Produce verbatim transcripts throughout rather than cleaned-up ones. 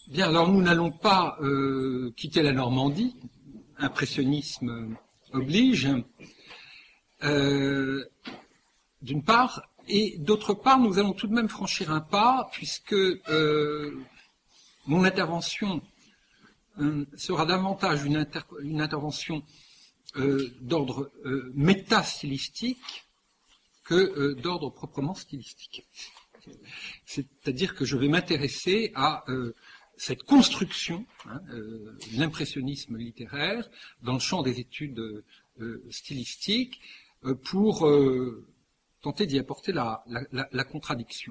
Bien, alors nous n'allons pas euh, quitter la Normandie, impressionnisme oblige, euh, d'une part, et d'autre part, nous allons tout de même franchir un pas, puisque euh, mon intervention euh, sera davantage une, inter une intervention euh, d'ordre euh, méta-stylistique que euh, d'ordre proprement stylistique. C'est-à-dire que je vais m'intéresser à euh, cette construction, hein, euh, l'impressionnisme littéraire, dans le champ des études euh, stylistiques, euh, pour euh, tenter d'y apporter la, la, la, la contradiction.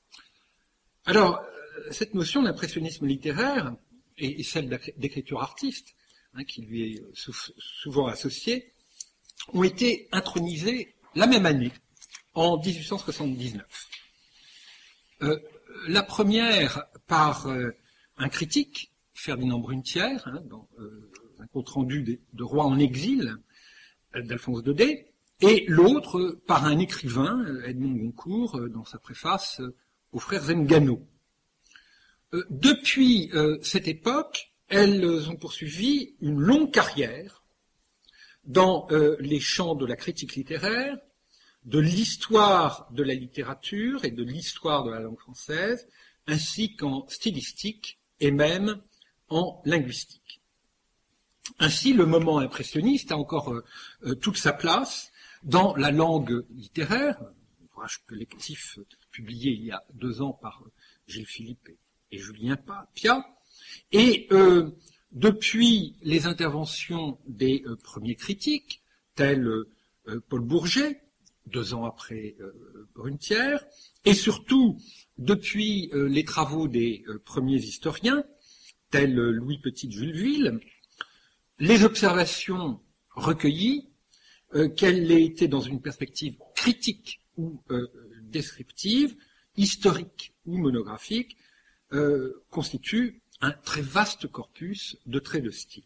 Alors, euh, cette notion d'impressionnisme littéraire, et, et celle d'écriture artiste, hein, qui lui est sou- souvent associée, ont été intronisées la même année, en dix-huit cent soixante-dix-neuf. Euh, la première par euh, un critique, Ferdinand Brunetière, hein, dans euh, un compte-rendu de, de Roi en exil euh, d'Alphonse Daudet, et l'autre euh, par un écrivain, euh, Edmond Goncourt, euh, dans sa préface euh, aux frères Zengano. Euh, depuis euh, cette époque, elles ont poursuivi une longue carrière dans euh, les champs de la critique littéraire, de l'histoire de la littérature et de l'histoire de la langue française, ainsi qu'en stylistique et même en linguistique. Ainsi, le moment impressionniste a encore euh, toute sa place dans la langue littéraire, ouvrage collectif publié il y a deux ans par Gilles Philippe et, et Julien Piat, et euh, depuis les interventions des euh, premiers critiques, tels euh, Paul Bourget, deux ans après euh, Brunetière, et surtout depuis euh, les travaux des euh, premiers historiens, tels euh, Louis Petit de Julleville, les observations recueillies, euh, qu'elles aient été dans une perspective critique ou euh, descriptive, historique ou monographique, euh, constituent un très vaste corpus de traits de style.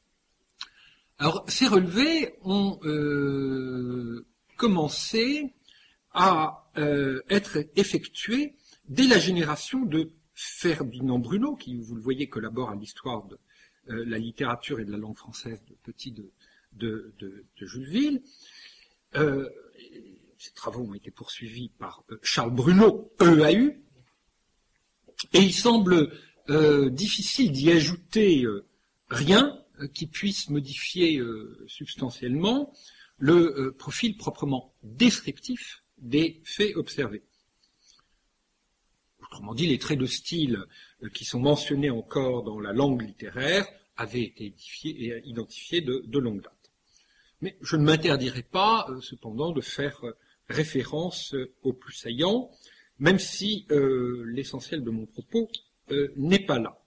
Alors, ces relevés ont euh, commencé à euh, être effectués dès la génération de Ferdinand Bruno, qui, vous le voyez, collabore à l'histoire de euh, la littérature et de la langue française de Petit de, de, de, de Julleville. Euh, ces travaux ont été poursuivis par euh, Charles Bruno, E A U, et il semble euh, difficile d'y ajouter euh, rien euh, qui puisse modifier euh, substantiellement le euh, profil proprement descriptif des faits observés. Autrement dit, les traits de style euh, qui sont mentionnés encore dans la langue littéraire avaient été édifiés et identifiés de, de longue date. Mais je ne m'interdirai pas, euh, cependant, de faire euh, référence euh, au plus saillant, même si euh, l'essentiel de mon propos euh, n'est pas là.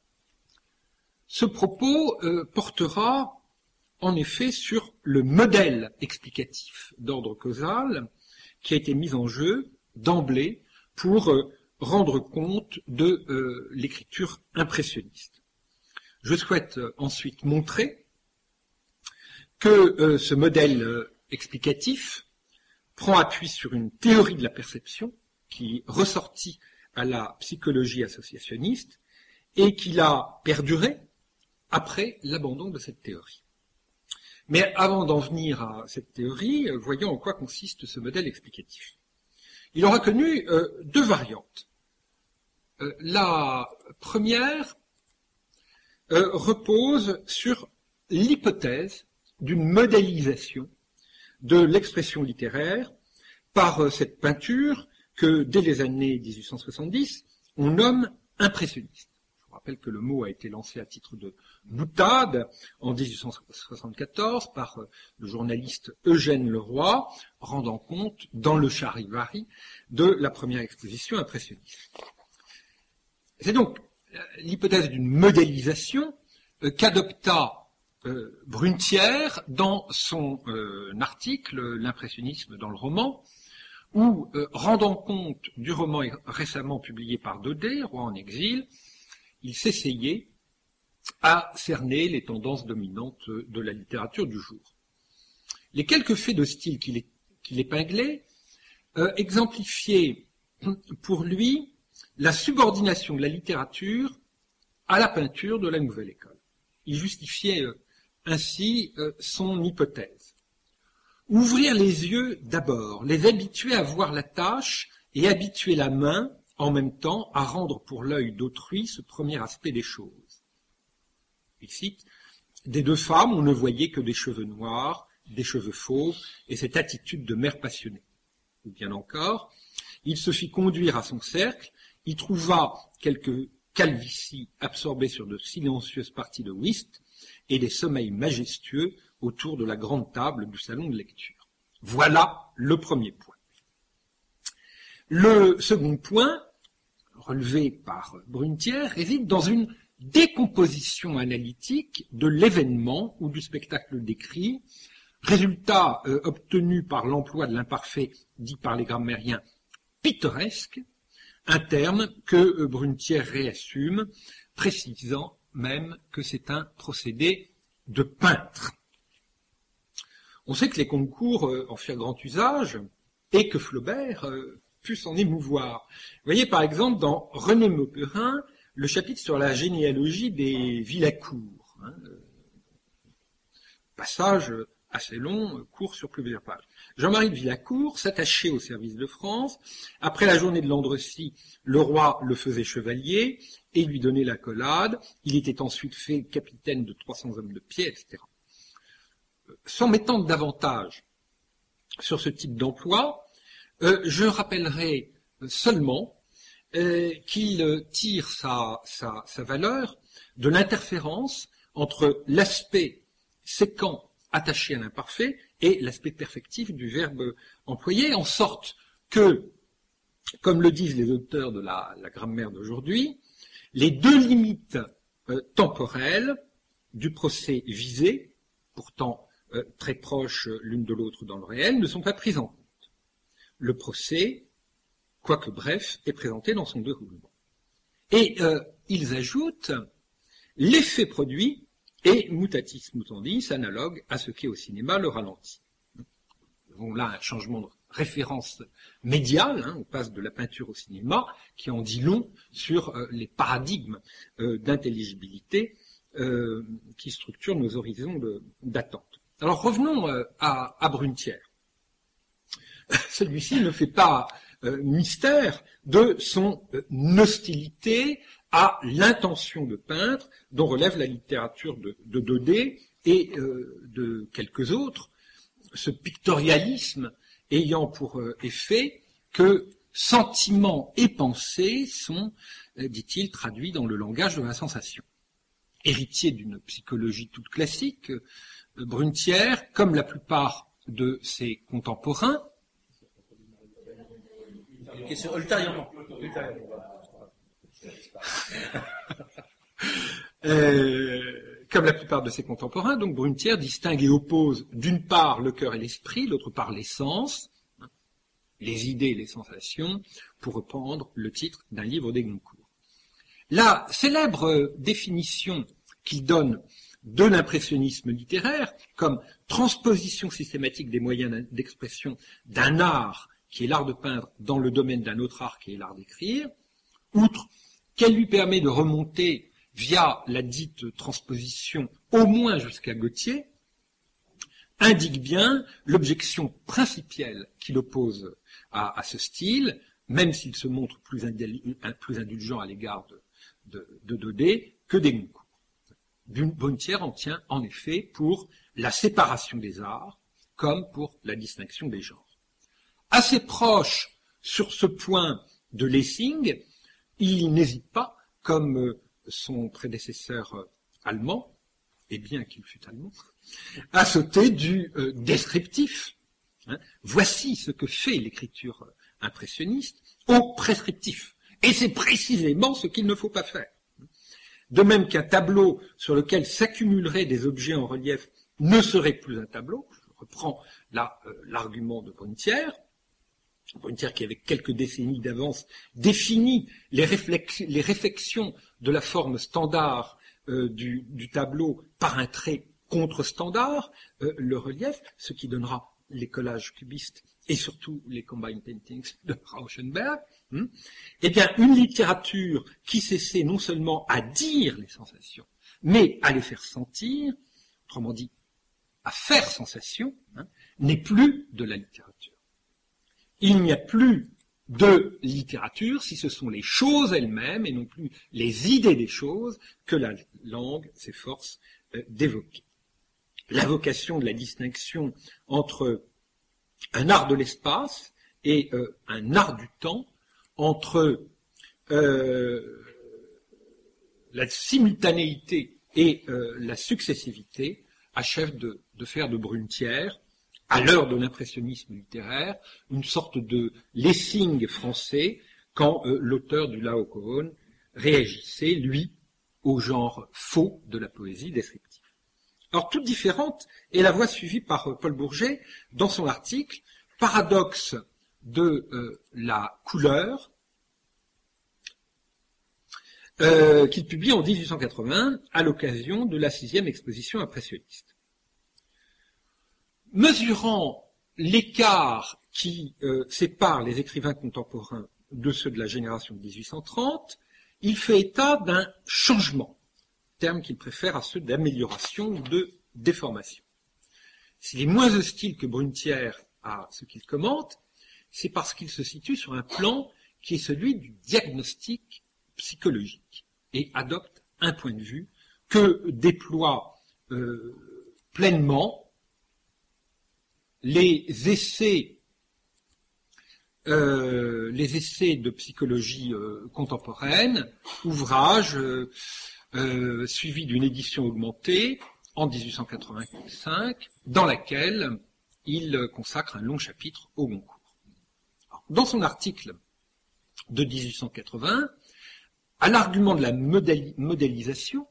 Ce propos euh, portera en effet sur le modèle explicatif d'ordre causal qui a été mis en jeu d'emblée pour euh, rendre compte de euh, l'écriture impressionniste. Je souhaite euh, ensuite montrer que euh, ce modèle euh, explicatif prend appui sur une théorie de la perception qui ressortit à la psychologie associationniste et qu'il a perduré après l'abandon de cette théorie. Mais avant d'en venir à cette théorie, voyons en quoi consiste ce modèle explicatif. Il aura connu euh, deux variantes. Euh, la première euh, repose sur l'hypothèse d'une modélisation de l'expression littéraire par euh, cette peinture que, dès les années dix-huit cent soixante-dix, on nomme impressionniste. Je rappelle que le mot a été lancé à titre de boutade en dix-huit cent soixante-quatorze par euh, le journaliste Eugène Leroy, rendant compte dans le Charivari de la première exposition impressionniste. C'est donc l'hypothèse d'une modélisation euh, qu'adopta euh, Brunetière dans son euh, article « L'impressionnisme dans le roman », où, euh, rendant compte du roman récemment publié par Daudet, Roi en exil, il s'essayait à cerner les tendances dominantes de la littérature du jour. Les quelques faits de style qu'il qu'il épinglait euh, exemplifiaient pour lui la subordination de la littérature à la peinture de la nouvelle école. Il justifiait euh, ainsi euh, son hypothèse. Ouvrir les yeux d'abord, les habituer à voir la tâche et habituer la main en même temps à rendre pour l'œil d'autrui ce premier aspect des choses. Il cite, « Des deux femmes, on ne voyait que des cheveux noirs, des cheveux fauves et cette attitude de mère passionnée. » Ou bien encore, « Il se fit conduire à son cercle, y trouva quelques calvities absorbées sur de silencieuses parties de whist et des sommeils majestueux autour de la grande table du salon de lecture. » Voilà le premier point. Le second point, relevé par Brunetière, réside dans une décomposition analytique de l'événement ou du spectacle décrit, résultat euh, obtenu par l'emploi de l'imparfait dit par les grammairiens pittoresque, un terme que euh, Brunetière réassume, précisant même que c'est un procédé de peintre. On sait que les concours euh, en firent grand usage et que Flaubert euh, put s'en émouvoir. Vous voyez par exemple dans René Mauperin le chapitre sur la généalogie des Villacourt. Hein, euh, passage assez long, euh, court sur plusieurs pages. Jean-Marie de Villacourt s'attachait au service de France. Après la journée de Landrecy, le roi le faisait chevalier et lui donnait l'accolade. Il était ensuite fait capitaine de trois cents hommes de pied, et cetera. Sans m'étendre davantage sur ce type d'emploi, euh, je rappellerai seulement euh, qu'il tire sa, sa, sa valeur de l'interférence entre l'aspect séquent attaché à l'imparfait et l'aspect perfectif du verbe employé, en sorte que, comme le disent les auteurs de la, la grammaire d'aujourd'hui, les deux limites euh, temporelles du procès visé, pourtant euh, très proches l'une de l'autre dans le réel, ne sont pas prises en compte. Le procès, quoique bref, est présenté dans son déroulement. Et euh, ils ajoutent l'effet produit et mutatis mutandis, analogue à ce qu'est au cinéma le ralenti. Nous avons là un changement de référence médiale, hein, on passe de la peinture au cinéma, qui en dit long sur euh, les paradigmes euh, d'intelligibilité euh, qui structurent nos horizons de, d'attente. Alors revenons euh, à, à Brunetière. Celui-ci ne fait pas euh, mystère de son euh, hostilité à l'intention de peindre dont relève la littérature de, de Daudet et euh, de quelques autres, ce pictorialisme ayant pour euh, effet que sentiments et pensées sont, euh, dit-il, traduits dans le langage de la sensation. Héritier d'une psychologie toute classique, euh, Brunetière, comme la plupart de ses contemporains, question ultérieurement. euh, comme la plupart de ses contemporains, donc Brunetière distingue et oppose d'une part le cœur et l'esprit, d'autre part les sens, hein, les idées et les sensations, pour reprendre le titre d'un livre des Goncourt. La célèbre définition qu'il donne de l'impressionnisme littéraire comme transposition systématique des moyens d'expression d'un art qui est l'art de peindre dans le domaine d'un autre art qui est l'art d'écrire, outre qu'elle lui permet de remonter via la dite transposition au moins jusqu'à Gautier, indique bien l'objection principielle qu'il oppose à, à ce style, même s'il se montre plus, indul- plus indulgent à l'égard de, de, de Daudet que des Goncourt. Brunetière en tient en effet pour la séparation des arts comme pour la distinction des genres. Assez proche sur ce point de Lessing, il n'hésite pas, comme son prédécesseur allemand, et bien qu'il fût allemand, à sauter du euh, descriptif. Hein, voici ce que fait l'écriture impressionniste au prescriptif. Et c'est précisément ce qu'il ne faut pas faire. De même qu'un tableau sur lequel s'accumuleraient des objets en relief ne serait plus un tableau, je reprends là euh, l'argument de Brunetière, Brunetière qui, avec quelques décennies d'avance, définit les, réflex- les réflexions de la forme standard euh, du, du tableau par un trait contre-standard, euh, le relief, ce qui donnera les collages cubistes et surtout les combined paintings de Rauschenberg, hein, eh bien, une littérature qui cessait non seulement à dire les sensations, mais à les faire sentir, autrement dit, à faire sensation, hein, n'est plus de la littérature. Il n'y a plus de littérature si ce sont les choses elles-mêmes et non plus les idées des choses que la langue s'efforce euh, d'évoquer. La vocation de la distinction entre un art de l'espace et euh, un art du temps, entre euh, la simultanéité et euh, la successivité, achève de, de faire de Brunetière, à l'heure de l'impressionnisme littéraire, une sorte de Lessing français, quand euh, l'auteur du Laocoon réagissait, lui, au genre faux de la poésie descriptive. Alors, toute différente est la voie suivie par euh, Paul Bourget dans son article « Paradoxe de euh, la couleur » euh, qu'il publie en dix-huit cent quatre-vingts à l'occasion de la sixième exposition impressionniste. Mesurant l'écart qui euh, sépare les écrivains contemporains de ceux de la génération de dix-huit cent trente, il fait état d'un changement, terme qu'il préfère à ceux d'amélioration ou de déformation. S'il est moins hostile que Brunetière à ce qu'il commente, c'est parce qu'il se situe sur un plan qui est celui du diagnostic psychologique et adopte un point de vue que déploie euh, pleinement les essais, euh, les essais de psychologie euh, contemporaine, ouvrages euh, euh, suivis d'une édition augmentée en dix-huit cent quatre-vingt-cinq, dans laquelle il consacre un long chapitre au Goncourt. Alors, dans son article de dix-huit cent quatre-vingts, à l'argument de la modéli- modélisation,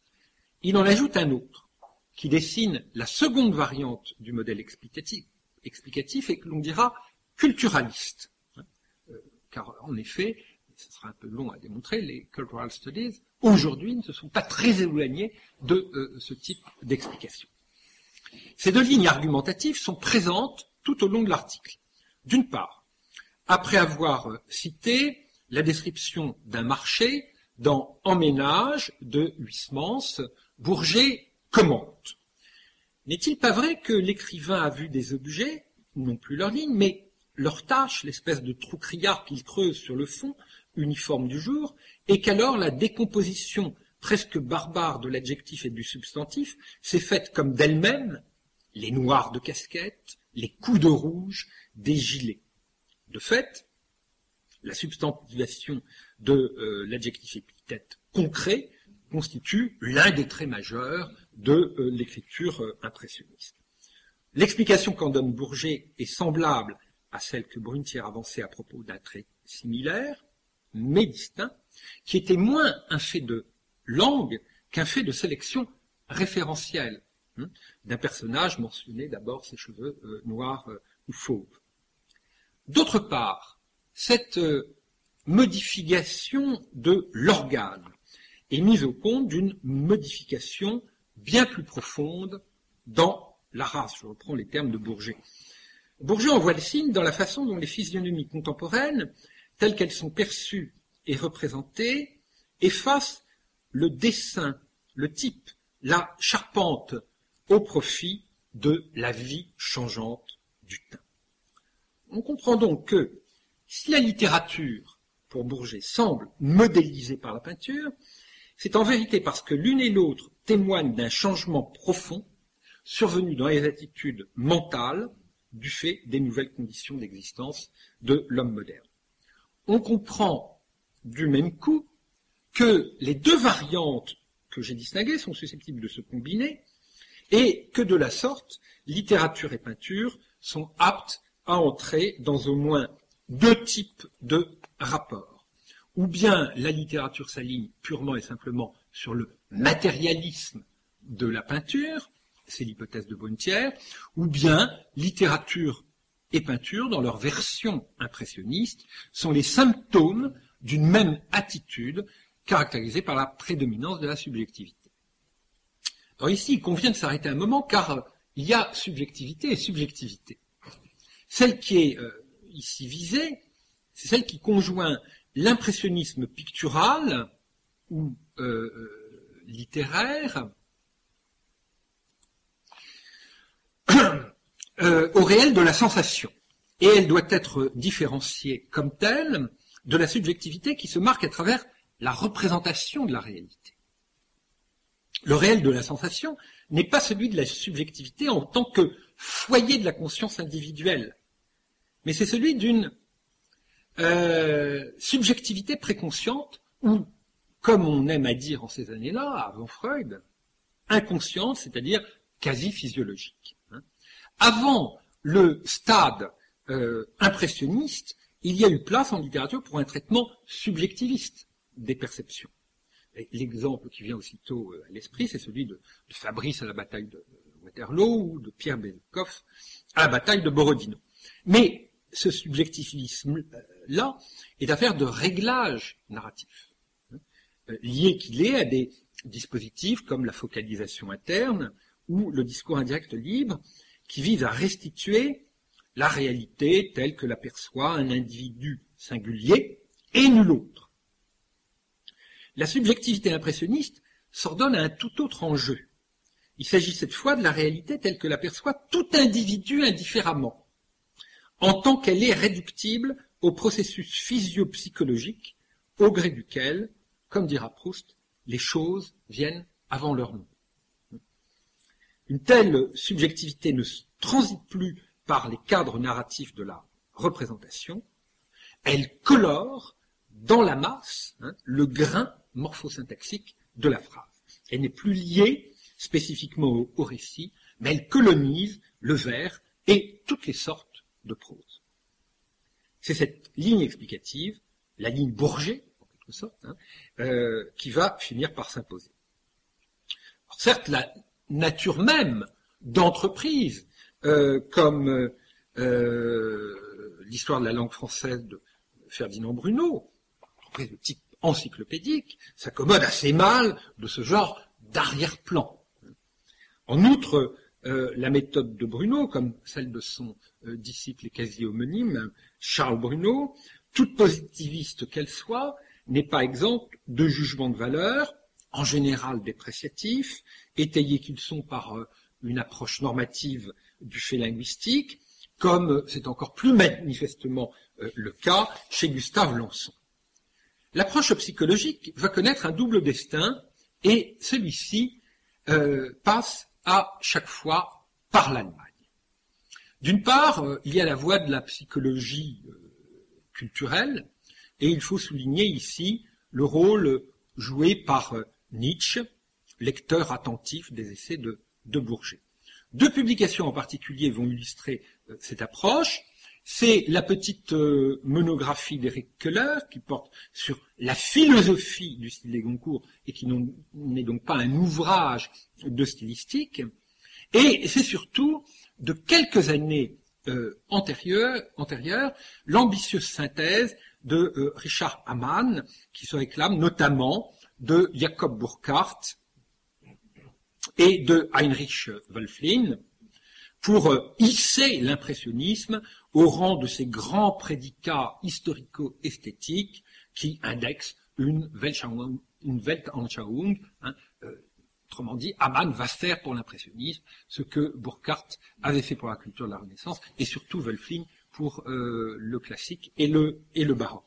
il en ajoute un autre, qui dessine la seconde variante du modèle explicatif, explicatif et que l'on dira culturaliste. Euh, car en effet, ce sera un peu long à démontrer, les cultural studies, aujourd'hui, ne se sont pas très éloignés de euh, ce type d'explication. Ces deux lignes argumentatives sont présentes tout au long de l'article. D'une part, après avoir euh, cité la description d'un marché dans Emménage de Huysmans, Bourget commente. N'est-il pas vrai que l'écrivain a vu des objets, non plus leur ligne, mais leur tâche, l'espèce de trou criard qu'il creuse sur le fond, uniforme du jour, et qu'alors la décomposition presque barbare de l'adjectif et du substantif s'est faite comme d'elle-même, les noirs de casquette, les coups de rouge, des gilets. De fait, la substantivation de euh, l'adjectif épithète concret constitue l'un des traits majeurs de euh, l'écriture euh, impressionniste. L'explication qu'en donne Bourget est semblable à celle que Brunetière avançait à propos d'un trait similaire, mais distinct, qui était moins un fait de langue qu'un fait de sélection référentielle hein, d'un personnage mentionné d'abord ses cheveux euh, noirs euh, ou fauves. D'autre part, cette euh, modification de l'organe est mise au compte d'une modification bien plus profonde dans la race. Je reprends les termes de Bourget. Bourget en voit le signe dans la façon dont les physionomies contemporaines, telles qu'elles sont perçues et représentées, effacent le dessin, le type, la charpente au profit de la vie changeante du teint. On comprend donc que si la littérature, pour Bourget, semble modélisée par la peinture, c'est en vérité parce que l'une et l'autre témoignent d'un changement profond survenu dans les attitudes mentales du fait des nouvelles conditions d'existence de l'homme moderne. On comprend du même coup que les deux variantes que j'ai distinguées sont susceptibles de se combiner et que de la sorte, littérature et peinture sont aptes à entrer dans au moins deux types de rapports. Ou bien la littérature s'aligne purement et simplement sur le matérialisme de la peinture, c'est l'hypothèse de Brunetière, ou bien littérature et peinture, dans leur version impressionniste, sont les symptômes d'une même attitude caractérisée par la prédominance de la subjectivité. Alors ici, il convient de s'arrêter un moment, car il y a subjectivité et subjectivité. Celle qui est euh, ici visée, c'est celle qui conjoint l'impressionnisme pictural ou euh, littéraire euh, au réel de la sensation. Et elle doit être différenciée comme telle de la subjectivité qui se marque à travers la représentation de la réalité. Le réel de la sensation n'est pas celui de la subjectivité en tant que foyer de la conscience individuelle, mais c'est celui d'une euh, subjectivité préconsciente ou, comme on aime à dire en ces années-là, avant Freud, inconsciente, c'est-à-dire quasi physiologique. Avant le stade euh, impressionniste, il y a eu place en littérature pour un traitement subjectiviste des perceptions. Et l'exemple qui vient aussitôt à l'esprit, c'est celui de, de Fabrice à la bataille de Waterloo ou de Pierre Bezukhov à la bataille de Borodino. Mais ce subjectivisme-là est affaire de réglage narratif, hein, lié qu'il est à des dispositifs comme la focalisation interne ou le discours indirect libre, qui vise à restituer la réalité telle que l'aperçoit un individu singulier et nul autre. La subjectivité impressionniste s'ordonne à un tout autre enjeu. Il s'agit cette fois de la réalité telle que l'aperçoit tout individu indifféremment, en tant qu'elle est réductible au processus physio-psychologique au gré duquel, comme dira Proust, les choses viennent avant leur nom. Une telle subjectivité ne transite plus par les cadres narratifs de la représentation, elle colore dans la masse hein, le grain morphosyntaxique de la phrase. Elle n'est plus liée spécifiquement au, au récit, mais elle colonise le vers et toutes les sortes de prose. C'est cette ligne explicative, la ligne Bourget, en quelque sorte, hein, euh, qui va finir par s'imposer. Alors, certes, la nature même d'entreprise, euh, comme euh, l'histoire de la langue française de Ferdinand Bruno, entreprise de type encyclopédique, s'accommode assez mal de ce genre d'arrière-plan. En outre, euh, la méthode de Bruno, comme celle de son euh, disciple et quasi homonyme, Charles Bruno, toute positiviste qu'elle soit, n'est pas exempte de jugements de valeur, en général dépréciatifs, étayés qu'ils sont par euh, une approche normative du fait linguistique, comme c'est encore plus manifestement euh, le cas chez Gustave Lançon. L'approche psychologique va connaître un double destin, et celui-ci euh, passe à chaque fois par l'Allemagne. D'une part, euh, il y a la voie de la psychologie euh, culturelle, et il faut souligner ici le rôle joué par euh, Nietzsche, lecteur attentif des essais de, de Bourget. Deux publications en particulier vont illustrer euh, cette approche. C'est la petite euh, monographie d'Éric Keller qui porte sur la philosophie du style des Goncourt et qui n'est donc pas un ouvrage de stylistique. Et c'est surtout, de quelques années euh, antérieures, antérieures, l'ambitieuse synthèse de euh, Richard Hamann, qui se réclame notamment de Jacob Burckhardt et de Heinrich Wölfflin, pour euh, hisser l'impressionnisme au rang de ces grands prédicats historico-esthétiques qui indexent une Weltanschauung, une Weltanschauung hein, euh, autrement dit, Hamann va faire pour l'impressionnisme ce que Burckhardt avait fait pour la culture de la Renaissance, et surtout Wölfflin pour euh, le classique et le, et le baroque.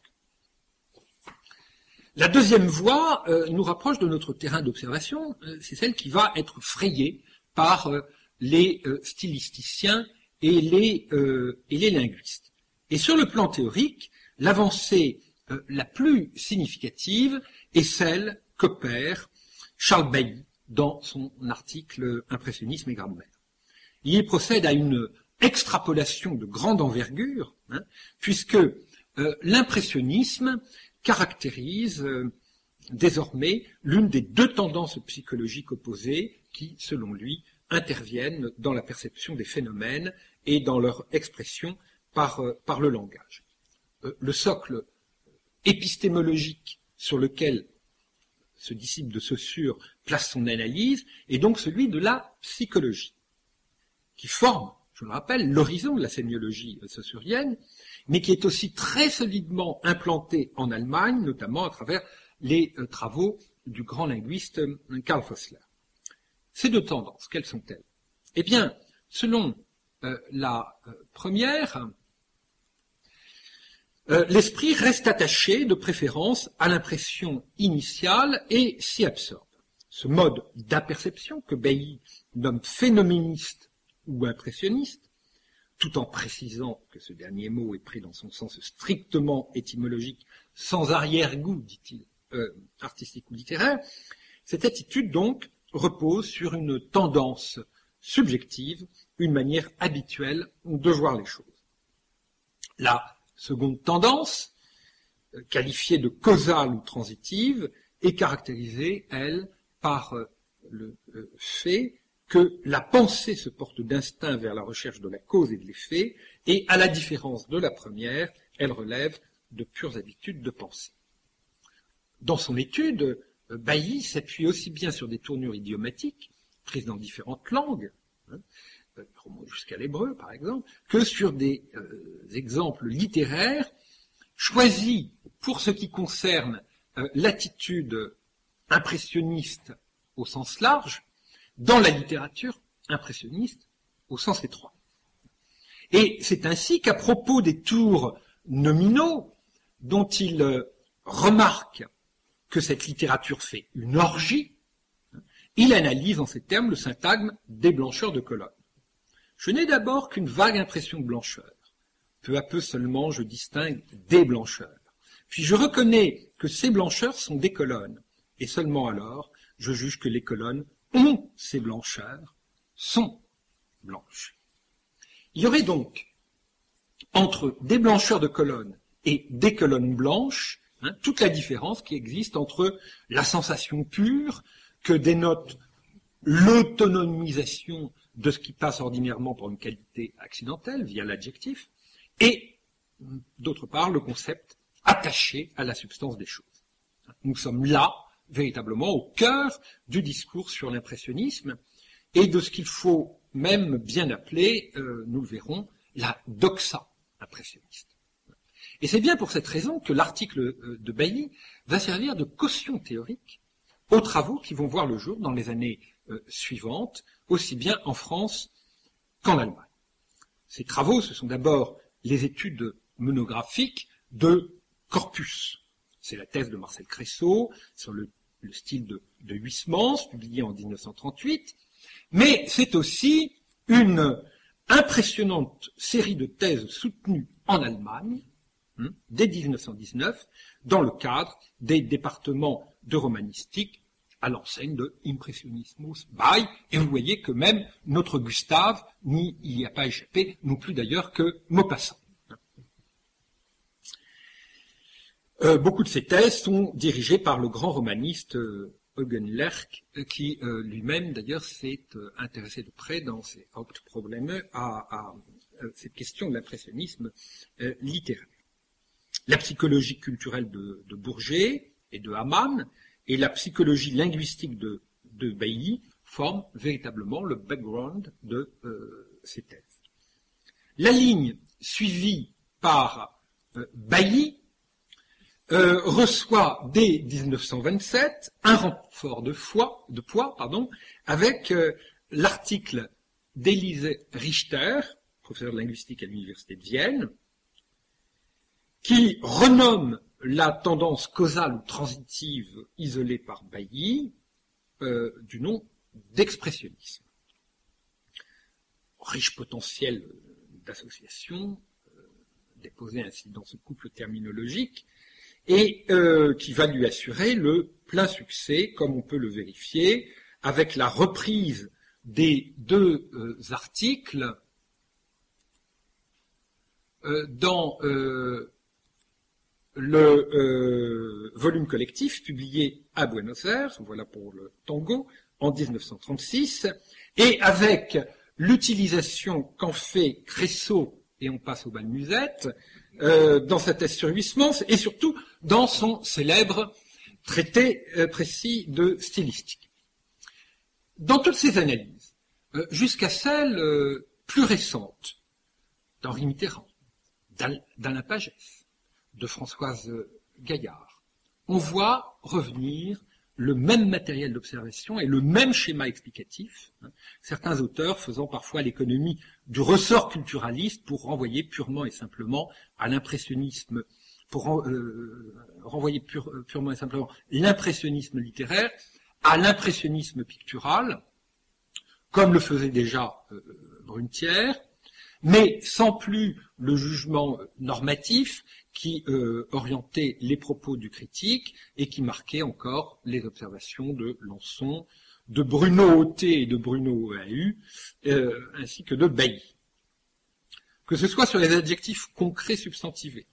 La deuxième voie euh, nous rapproche de notre terrain d'observation, euh, c'est celle qui va être frayée par euh, les euh, stylisticiens et les, euh, et les linguistes. Et sur le plan théorique, l'avancée euh, la plus significative est celle qu'opère Charles Bailly dans son article « Impressionnisme et grammaire ». Il y procède à une extrapolation de grande envergure, hein, puisque euh, l'impressionnisme caractérise euh, désormais l'une des deux tendances psychologiques opposées qui, selon lui, interviennent dans la perception des phénomènes et dans leur expression par, euh, par le langage. Euh, le socle épistémologique sur lequel ce disciple de Saussure place son analyse est donc celui de la psychologie, qui forme je le rappelle, l'horizon de la sémiologie saussurienne, mais qui est aussi très solidement implanté en Allemagne, notamment à travers les euh, travaux du grand linguiste euh, Karl Fossler. Ces deux tendances, quelles sont-elles? Eh bien, selon euh, la euh, première, euh, l'esprit reste attaché de préférence à l'impression initiale et s'y absorbe. Ce mode d'apperception que Bailly nomme phénoméniste ou impressionniste, tout en précisant que ce dernier mot est pris dans son sens strictement étymologique, sans arrière-goût, dit-il, euh, artistique ou littéraire, cette attitude donc repose sur une tendance subjective, une manière habituelle de voir les choses. La seconde tendance, qualifiée de causale ou transitive, est caractérisée, elle, par le fait que la pensée se porte d'instinct vers la recherche de la cause et de l'effet, et à la différence de la première, elle relève de pures habitudes de pensée. Dans son étude, Bailly s'appuie aussi bien sur des tournures idiomatiques, prises dans différentes langues, hein, jusqu'à l'hébreu par exemple, que sur des euh, exemples littéraires choisis pour ce qui concerne euh, l'attitude impressionniste au sens large, dans la littérature impressionniste au sens étroit. Et c'est ainsi qu'à propos des tours nominaux, dont il euh, remarque que cette littérature fait une orgie, il analyse en ces termes le syntagme des blancheurs de colonnes. Je n'ai d'abord qu'une vague impression de blancheur. Peu à peu seulement, je distingue des blancheurs. Puis je reconnais que ces blancheurs sont des colonnes. Et seulement alors, je juge que les colonnes ont ces blancheurs, sont blanches. Il y aurait donc, entre des blancheurs de colonnes et des colonnes blanches, hein, toute la différence qui existe entre la sensation pure que dénote l'autonomisation de ce qui passe ordinairement pour une qualité accidentelle via l'adjectif, et d'autre part le concept attaché à la substance des choses. Nous sommes là, véritablement, au cœur du discours sur l'impressionnisme et de ce qu'il faut même bien appeler, euh, nous le verrons, la doxa impressionniste. Et c'est bien pour cette raison que l'article de Bailly va servir de caution théorique aux travaux qui vont voir le jour dans les années euh, suivantes, aussi bien en France qu'en Allemagne. Ces travaux, ce sont d'abord les études monographiques de corpus. C'est la thèse de Marcel Cressot sur le, le style de, de Huysmans, publié en dix-neuf cent trente-huit, mais c'est aussi une impressionnante série de thèses soutenues en Allemagne, hein, dès dix-neuf cent dix-neuf, dans le cadre des départements de romanistique à l'enseigne de Impressionismus by, et vous voyez que même notre Gustave n'y y a pas échappé, non plus d'ailleurs que Maupassant. Euh, beaucoup de ces thèses sont dirigées par le grand romaniste euh, Eugen Lerch, euh, qui euh, lui-même d'ailleurs s'est euh, intéressé de près dans ses Hauptprobleme à, à, à cette question de l'impressionnisme euh, littéraire. La psychologie culturelle de, de Bourget et de Hamann et la psychologie linguistique de, de Bailly forment véritablement le background de euh, ces thèses. La ligne suivie par euh, Bailly euh, reçoit dès dix-neuf cent vingt-sept un renfort de, foi, de poids pardon, avec euh, l'article d'Elise Richter, professeur de linguistique à l'Université de Vienne, qui renomme la tendance causale ou transitive isolée par Bailly euh, du nom d'expressionnisme. Riche potentiel d'association, euh, déposé ainsi dans ce couple terminologique, et euh, qui va lui assurer le plein succès, comme on peut le vérifier, avec la reprise des deux euh, articles euh, dans euh, le euh, volume collectif publié à Buenos Aires, voilà pour le tango, en dix-neuf cent trente-six, et avec l'utilisation qu'en fait Cressot, et on passe au bal musette, euh, dans sa thèse sur Huysmans, et surtout dans son célèbre traité euh, précis de stylistique. Dans toutes ces analyses, euh, jusqu'à celle euh, plus récentes d'Henri Mitterrand, d'Alain Pagès, de Françoise Gaillard, on voit revenir le même matériel d'observation et le même schéma explicatif, hein, certains auteurs faisant parfois l'économie du ressort culturaliste pour renvoyer purement et simplement à l'impressionnisme, pour euh, renvoyer pure, purement et simplement l'impressionnisme littéraire à l'impressionnisme pictural, comme le faisait déjà euh, Brunetière, mais sans plus le jugement normatif qui euh, orientait les propos du critique et qui marquait encore les observations de Lançon, de Bruno Auté et de Bruno Oahu, euh, ainsi que de Bailly. Que ce soit sur les adjectifs concrets substantivés,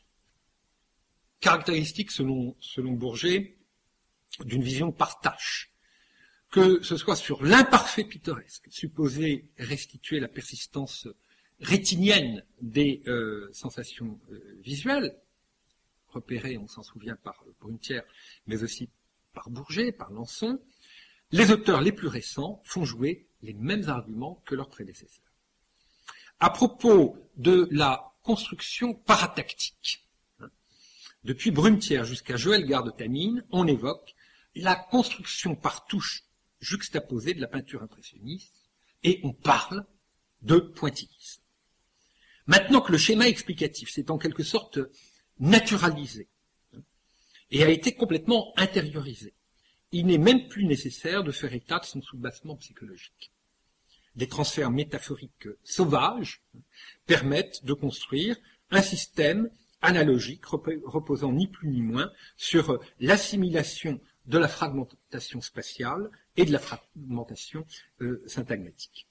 caractéristiques selon, selon Bourget d'une vision par tâche, que ce soit sur l'imparfait pittoresque, supposé restituer la persistance rétinienne des euh, sensations euh, visuelles, repérées, on s'en souvient, par Brunetière, mais aussi par Bourget, par Lançon, les auteurs les plus récents font jouer les mêmes arguments que leurs prédécesseurs. À propos de la construction paratactique, hein, depuis Brunetière jusqu'à Joël Garde-Tamine, on évoque la construction par touche juxtaposée de la peinture impressionniste et on parle de pointillisme. Maintenant que le schéma explicatif s'est en quelque sorte naturalisé et a été complètement intériorisé, il n'est même plus nécessaire de faire état de son soubassement psychologique. Des transferts métaphoriques sauvages permettent de construire un système analogique reposant ni plus ni moins sur l'assimilation de la fragmentation spatiale et de la fragmentation euh, syntagmatique.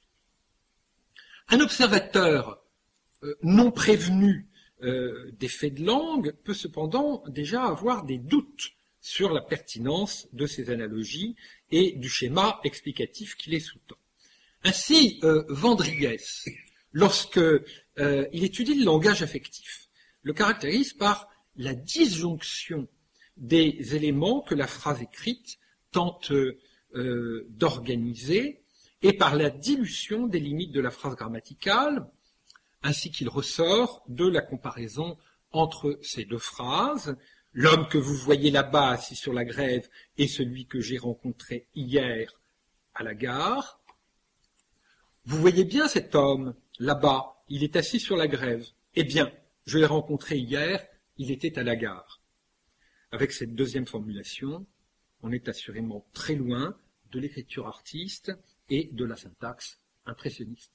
Un observateur Euh, non prévenu euh, des faits de langue peut cependant déjà avoir des doutes sur la pertinence de ces analogies et du schéma explicatif qui les sous-tend. Ainsi, euh, Vandriès, lorsque euh, il étudie le langage affectif, le caractérise par la disjonction des éléments que la phrase écrite tente euh, d'organiser et par la dilution des limites de la phrase grammaticale, ainsi qu'il ressort de la comparaison entre ces deux phrases. L'homme que vous voyez là-bas assis sur la grève est celui que j'ai rencontré hier à la gare. Vous voyez bien cet homme là-bas, il est assis sur la grève. Eh bien, je l'ai rencontré hier, il était à la gare. Avec cette deuxième formulation, on est assurément très loin de l'écriture artiste et de la syntaxe impressionniste.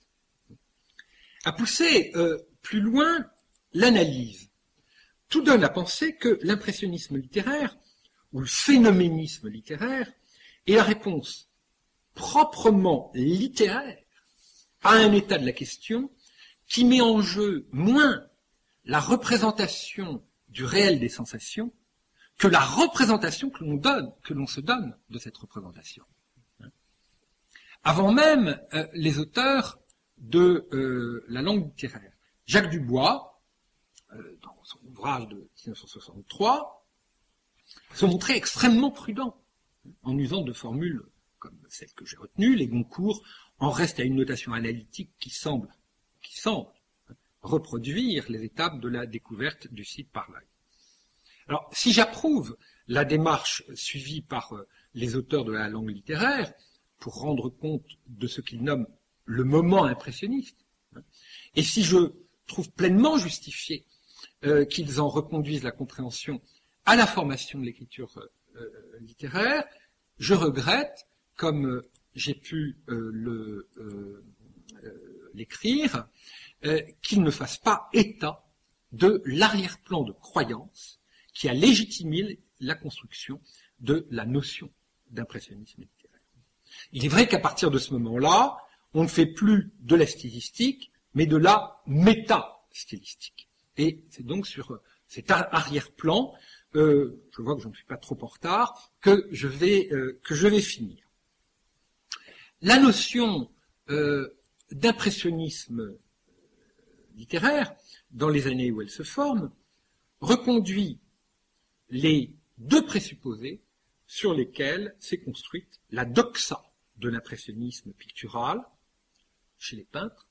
À pousser euh, plus loin l'analyse, tout donne à penser que l'impressionnisme littéraire, ou le phénoménisme littéraire, est la réponse proprement littéraire à un état de la question qui met en jeu moins la représentation du réel des sensations que la représentation que l'on donne, que l'on se donne de cette représentation. Avant même euh, les auteurs de euh, la langue littéraire. Jacques Dubois, euh, dans son ouvrage de mille neuf cent soixante-trois, se montrait extrêmement prudent en usant de formules comme celle que j'ai retenue. Les Goncourt en restent à une notation analytique qui semble, qui semble reproduire les étapes de la découverte du site par l'œil. Alors, si j'approuve la démarche suivie par euh, les auteurs de la langue littéraire pour rendre compte de ce qu'ils nomment le moment impressionniste, et si je trouve pleinement justifié euh, qu'ils en reconduisent la compréhension à la formation de l'écriture euh, littéraire, je regrette, comme euh, j'ai pu euh, le, euh, euh, l'écrire, euh, qu'ils ne fassent pas état de l'arrière-plan de croyance qui a légitimé la construction de la notion d'impressionnisme littéraire. Il est vrai qu'à partir de ce moment-là, on ne fait plus de la stylistique, mais de la méta-stylistique. Et c'est donc sur cet arrière-plan, euh, je vois que je ne suis pas trop en retard, que je vais, euh, que je vais finir. La notion euh, d'impressionnisme littéraire, dans les années où elle se forme, reconduit les deux présupposés sur lesquels s'est construite la doxa de l'impressionnisme pictural chez les peintres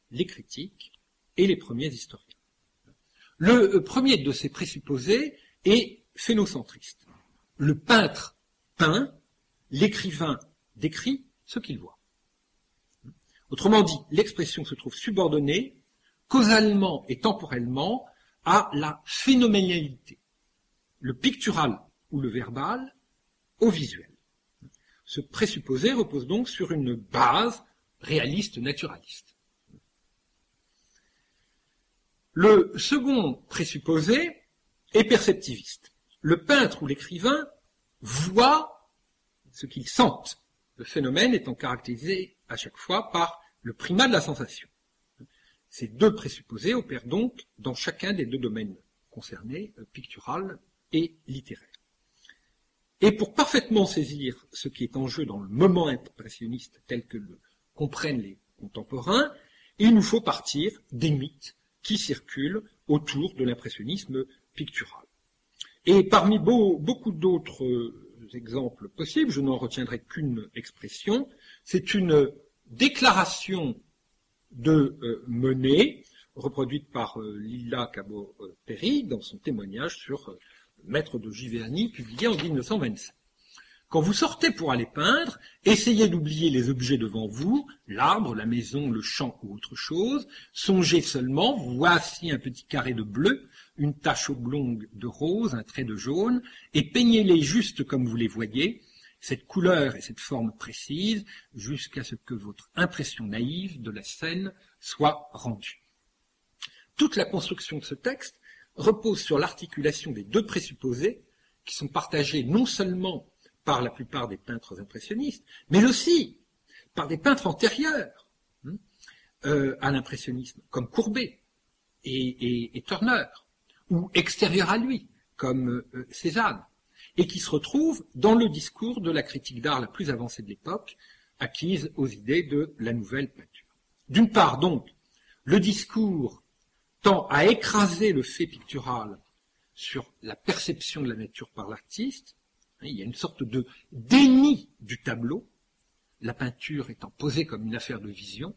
les critiques et les premiers historiens. Le premier de ces présupposés est phénocentriste. Le peintre peint, l'écrivain décrit ce qu'il voit. Autrement dit, l'expression se trouve subordonnée, causalement et temporellement, à la phénoménalité, le pictural ou le verbal au visuel. Ce présupposé repose donc sur une base réaliste naturaliste. Le second présupposé est perceptiviste. Le peintre ou l'écrivain voit ce qu'il sent, le phénomène étant caractérisé à chaque fois par le primat de la sensation. Ces deux présupposés opèrent donc dans chacun des deux domaines concernés, pictural et littéraire. Et pour parfaitement saisir ce qui est en jeu dans le moment impressionniste tel que le comprennent les contemporains, il nous faut partir des mythes qui circulent autour de l'impressionnisme pictural. Et parmi beau, beaucoup d'autres exemples possibles, je n'en retiendrai qu'une expression, c'est une déclaration de euh, Monet, reproduite par euh, Lilla Cabot-Perry dans son témoignage sur euh, Maître de Giverny, publié en mille neuf cent vingt-cinq. Quand vous sortez pour aller peindre, essayez d'oublier les objets devant vous, l'arbre, la maison, le champ ou autre chose. Songez seulement, voici un petit carré de bleu, une tache oblongue de rose, un trait de jaune, et peignez-les juste comme vous les voyez, cette couleur et cette forme précise, jusqu'à ce que votre impression naïve de la scène soit rendue. Toute la construction de ce texte repose sur l'articulation des deux présupposés, qui sont partagés non seulement par la plupart des peintres impressionnistes, mais aussi par des peintres antérieurs hein, euh, à l'impressionnisme, comme Courbet et, et, et Turner, ou extérieurs à lui, comme euh, Cézanne, et qui se retrouvent dans le discours de la critique d'art la plus avancée de l'époque, acquise aux idées de la nouvelle peinture. D'une part, donc, le discours tend à écraser le fait pictural sur la perception de la nature par l'artiste. Il y a une sorte de déni du tableau, la peinture étant posée comme une affaire de vision.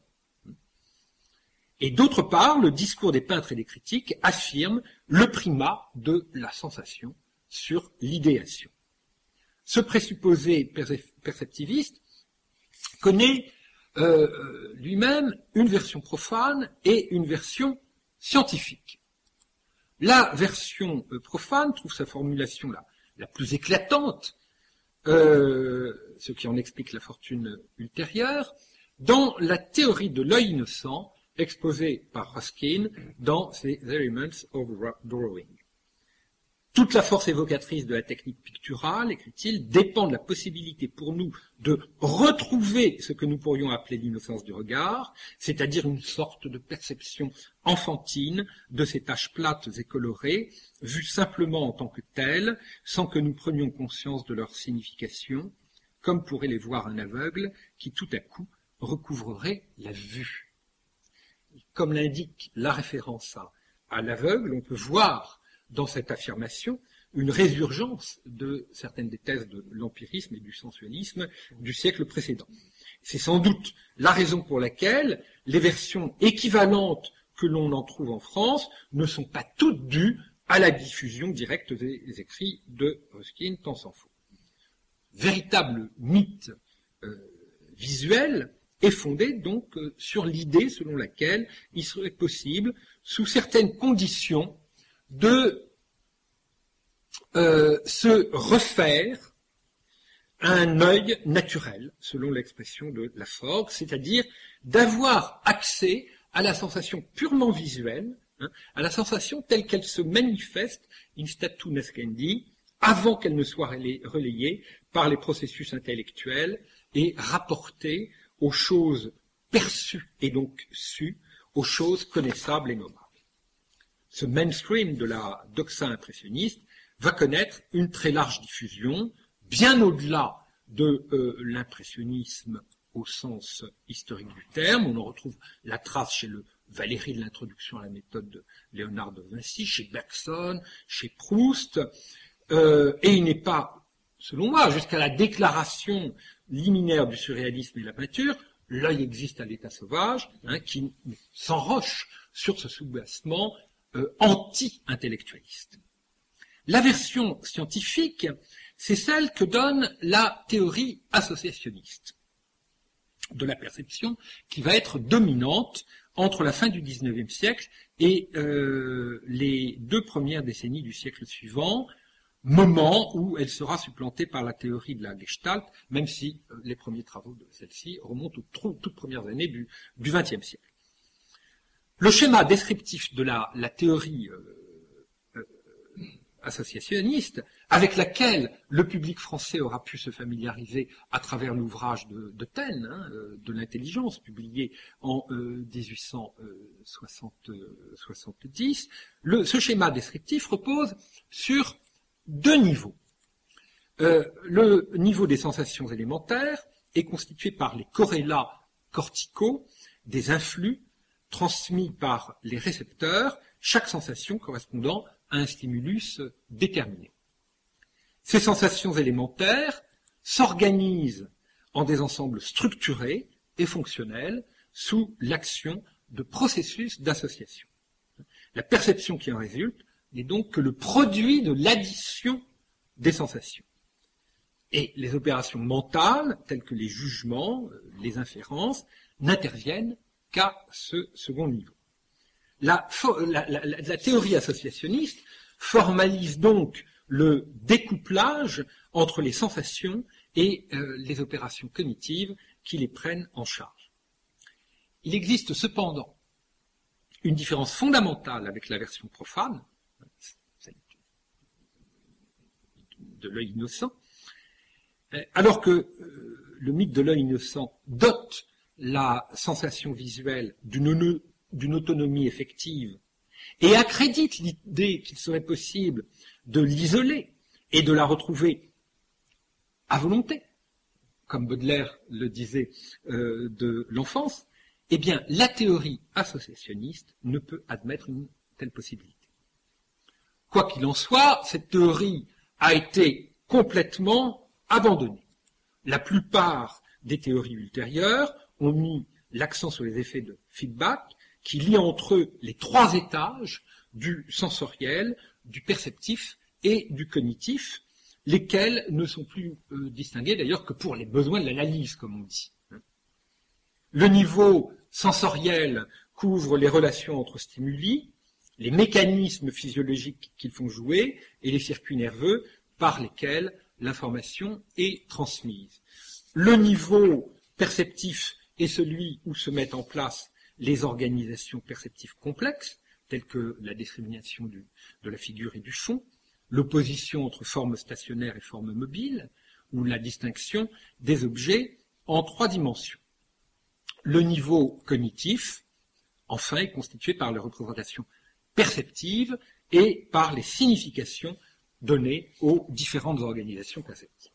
Et d'autre part, le discours des peintres et des critiques affirme le primat de la sensation sur l'idéation. Ce présupposé perceptiviste connaît euh, lui-même une version profane et une version scientifique. La version euh, profane trouve sa formulation là la plus éclatante, euh, ce qui en explique la fortune ultérieure, dans la théorie de l'œil innocent exposée par Ruskin dans ses Elements of Drawing. Toute la force évocatrice de la technique picturale, écrit-il, dépend de la possibilité pour nous de retrouver ce que nous pourrions appeler l'innocence du regard, c'est-à-dire une sorte de perception enfantine de ces taches plates et colorées, vues simplement en tant que telles, sans que nous prenions conscience de leur signification, comme pourrait les voir un aveugle qui tout à coup recouvrerait la vue. Comme l'indique la référence à, à l'aveugle, on peut voir dans cette affirmation une résurgence de certaines des thèses de l'empirisme et du sensualisme du siècle précédent. C'est sans doute la raison pour laquelle les versions équivalentes que l'on en trouve en France ne sont pas toutes dues à la diffusion directe des écrits de Ruskin, tant s'en faut. Véritable mythe euh, visuel est fondé donc euh, sur l'idée selon laquelle il serait possible, sous certaines conditions, de euh, se refaire à un œil naturel, selon l'expression de Laforgue, c'est-à-dire d'avoir accès à la sensation purement visuelle, hein, à la sensation telle qu'elle se manifeste in statu nascendi, avant qu'elle ne soit relayée par les processus intellectuels et rapportée aux choses perçues et donc sues, aux choses connaissables et nommables. Ce mainstream de la doxa impressionniste va connaître une très large diffusion, bien au-delà de euh, l'impressionnisme au sens historique du terme. On en retrouve la trace chez le Valéry de l'introduction à la méthode de Léonard de Vinci, chez Bergson, chez Proust, euh, et il n'est pas, selon moi, jusqu'à la déclaration liminaire du surréalisme et de la peinture, l'œil existe à l'état sauvage, hein, qui s'enroche sur ce soubassement euh, anti-intellectualiste. La version scientifique, c'est celle que donne la théorie associationniste de la perception, qui va être dominante entre la fin du dix-neuvième siècle et euh, les deux premières décennies du siècle suivant, moment où elle sera supplantée par la théorie de la Gestalt, même si euh, les premiers travaux de celle-ci remontent aux toutes premières années du vingtième siècle. Le schéma descriptif de la, la théorie euh, euh, associationniste, avec laquelle le public français aura pu se familiariser à travers l'ouvrage de, de Taine, hein, de l'intelligence, publié en euh, dix-huit cent soixante-dix, le, ce schéma descriptif repose sur deux niveaux. Euh, le niveau des sensations élémentaires est constitué par les corrélats corticaux, des influx transmis par les récepteurs, chaque sensation correspondant à un stimulus déterminé. Ces sensations élémentaires s'organisent en des ensembles structurés et fonctionnels sous l'action de processus d'association. La perception qui en résulte n'est donc que le produit de l'addition des sensations. Et les opérations mentales, telles que les jugements, les inférences, n'interviennent qu'à ce second niveau. La, la, la, la théorie associationniste formalise donc le découplage entre les sensations et euh, les opérations cognitives qui les prennent en charge. Il existe cependant une différence fondamentale avec la version profane, celle de l'œil innocent, alors que euh, le mythe de l'œil innocent dote la sensation visuelle d'une d'une autonomie effective et accrédite l'idée qu'il serait possible de l'isoler et de la retrouver à volonté, comme Baudelaire le disait euh, de l'enfance, eh bien, la théorie associationniste ne peut admettre une telle possibilité. Quoi qu'il en soit, cette théorie a été complètement abandonnée. La plupart des théories ultérieures ont mis l'accent sur les effets de feedback qui lient entre eux les trois étages du sensoriel, du perceptif et du cognitif, lesquels ne sont plus euh, distingués d'ailleurs que pour les besoins de l'analyse, comme on dit. Le niveau sensoriel couvre les relations entre stimuli, les mécanismes physiologiques qu'ils font jouer et les circuits nerveux par lesquels l'information est transmise. Le niveau perceptif est celui où se mettent en place les organisations perceptives complexes, telles que la discrimination du, de la figure et du fond, l'opposition entre forme stationnaire et forme mobile, ou la distinction des objets en trois dimensions. Le niveau cognitif, enfin, est constitué par les représentations perceptives et par les significations données aux différentes organisations perceptives.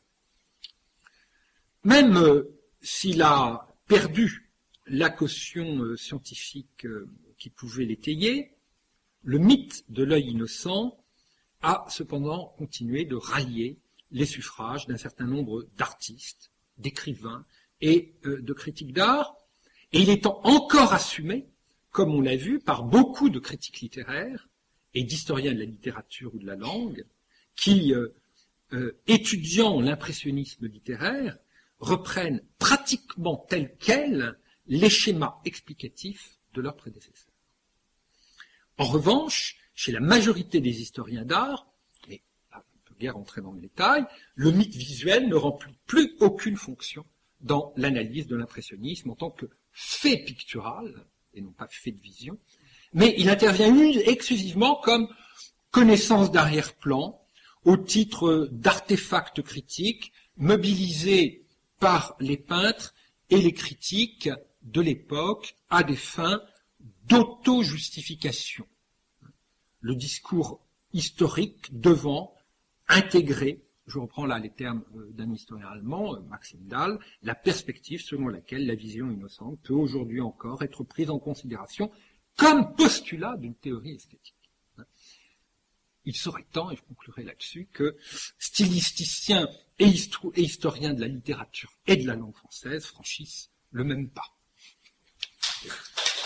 Même euh, s'il a perdu la caution euh, scientifique euh, qui pouvait l'étayer, le mythe de l'œil innocent a cependant continué de rallier les suffrages d'un certain nombre d'artistes, d'écrivains et euh, de critiques d'art, et il est encore assumé, comme on l'a vu, par beaucoup de critiques littéraires et d'historiens de la littérature ou de la langue, qui, euh, euh, étudiant l'impressionnisme littéraire, reprennent pratiquement tels quels les schémas explicatifs de leurs prédécesseurs. En revanche, chez la majorité des historiens d'art, mais là, on ne peut guère entrer dans le détail, le mythe visuel ne remplit plus aucune fonction dans l'analyse de l'impressionnisme en tant que fait pictural, et non pas fait de vision, mais il intervient exclusivement comme connaissance d'arrière-plan, au titre d'artefacts critiques mobilisés par les peintres et les critiques de l'époque à des fins d'auto-justification. Le discours historique devant intégrer, je reprends là les termes d'un historien allemand, Maxime Dahl, la perspective selon laquelle la vision innocente peut aujourd'hui encore être prise en considération comme postulat d'une théorie esthétique. Il serait temps, et je conclurai là-dessus, que stylisticiens et historiens de la littérature et de la langue française franchissent le même pas.